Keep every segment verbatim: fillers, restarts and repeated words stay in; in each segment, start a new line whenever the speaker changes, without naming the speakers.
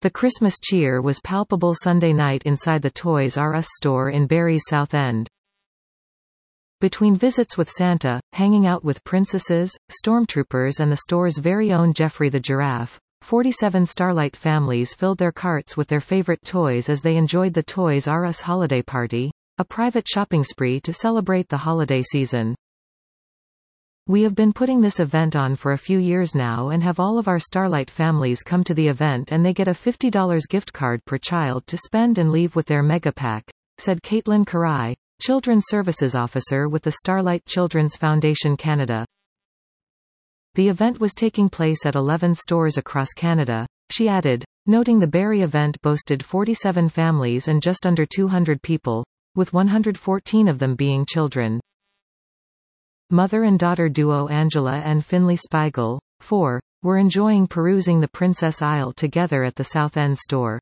The Christmas cheer was palpable Sunday night inside the Toys R Us store in Barrie's South End. Between visits with Santa, hanging out with princesses, stormtroopers and the store's very own Geoffrey the Giraffe, forty-seven Starlight families filled their carts with their favorite toys as they enjoyed the Toys R Us holiday party, a private shopping spree to celebrate the holiday season. We have been putting this event on for a few years now and have all of our Starlight families come to the event and they get a fifty dollar gift card per child to spend and leave with their mega pack, said Caitlin Karai, Children's Services Officer with the Starlight Children's Foundation Canada. The event was taking place at eleven stores across Canada, she added, noting the Barrie event boasted forty-seven families and just under two hundred people, with one hundred fourteen of them being children. Mother and daughter duo Angela and Finley Spiegel, four, were enjoying perusing the Princess Aisle together at the South End store.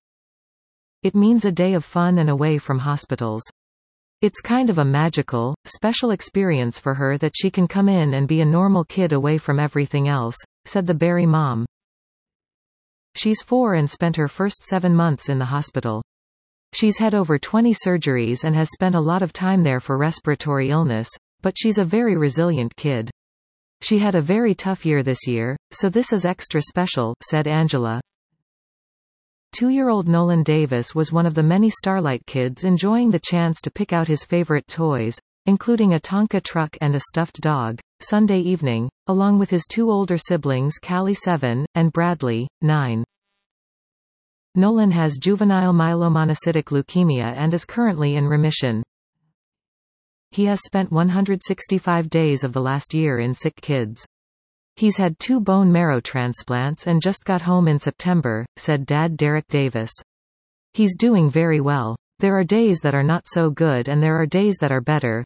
It means a day of fun and away from hospitals. It's kind of a magical, special experience for her that she can come in and be a normal kid away from everything else, said the Barrie mom. She's four and spent her first seven months in the hospital. She's had over twenty surgeries and has spent a lot of time there for respiratory illness, but she's a very resilient kid. She had a very tough year this year, so this is extra special, said Angela. Two-year-old Nolan Davis was one of the many Starlight kids enjoying the chance to pick out his favorite toys, including a Tonka truck and a stuffed dog, Sunday evening, along with his two older siblings Callie seven, and Bradley, nine. Nolan has juvenile myelomonocytic leukemia and is currently in remission. He has spent one hundred sixty-five days of the last year in sick kids. He's had two bone marrow transplants and just got home in September, said Dad Derek Davis. He's doing very well. There are days that are not so good and there are days that are better.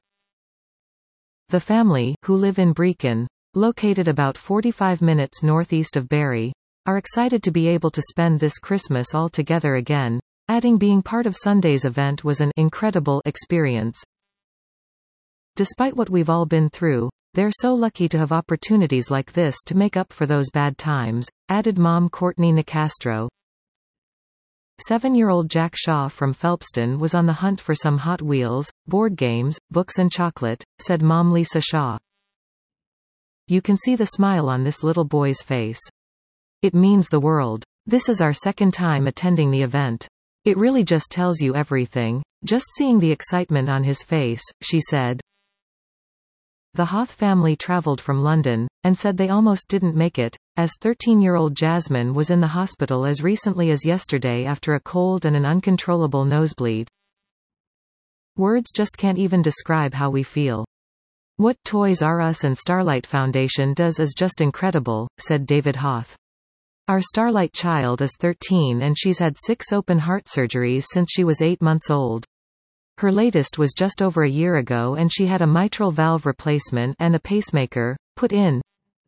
The family, who live in Brechin, located about forty-five minutes northeast of Barrie, are excited to be able to spend this Christmas all together again, adding being part of Sunday's event was an incredible experience. Despite what we've all been through, they're so lucky to have opportunities like this to make up for those bad times, added mom Courtney Nicastro. Seven-year-old Jack Shaw from Phelpston was on the hunt for some Hot Wheels, board games, books and chocolate, said mom Lisa Shaw. You can see the smile on this little boy's face. It means the world. This is our second time attending the event. It really just tells you everything, just seeing the excitement on his face, she said. The Hoth family traveled from London, and said they almost didn't make it, as thirteen-year-old Jasmine was in the hospital as recently as yesterday after a cold and an uncontrollable nosebleed. Words just can't even describe how we feel. What Toys R Us and Starlight Foundation does is just incredible, said David Hoth. Our Starlight child is thirteen and she's had six open heart surgeries since she was eight months old. Her latest was just over a year ago and she had a mitral valve replacement and a pacemaker put in.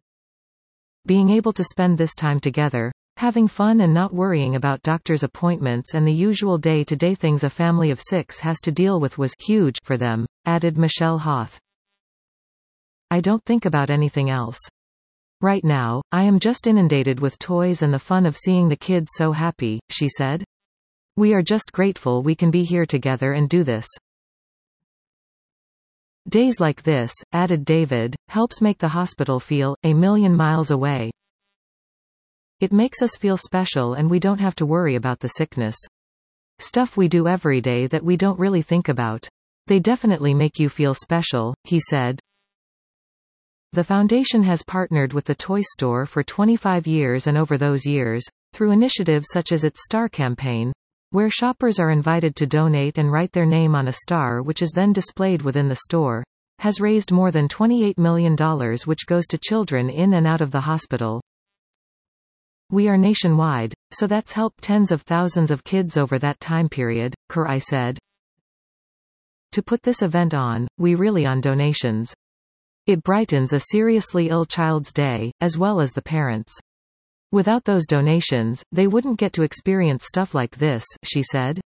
Being able to spend this time together, having fun and not worrying about doctor's appointments and the usual day-to-day things a family of six has to deal with was huge for them, added Michelle Hoth. I don't think about anything else. Right now, I am just inundated with toys and the fun of seeing the kids so happy, she said. We are just grateful we can be here together and do this. Days like this, added David, helps make the hospital feel a million miles away. It makes us feel special and we don't have to worry about the sickness. Stuff we do every day that we don't really think about. They definitely make you feel special, he said. The foundation has partnered with the toy store for twenty-five years and over those years, through initiatives such as its Star campaign, where shoppers are invited to donate and write their name on a star which is then displayed within the store, has raised more than twenty-eight million dollars which goes to children in and out of the hospital. We are nationwide, so that's helped tens of thousands of kids over that time period, Karai said. To put this event on, we really on donations. It brightens a seriously ill child's day, as well as the parents. Without those donations, they wouldn't get to experience stuff like this, she said.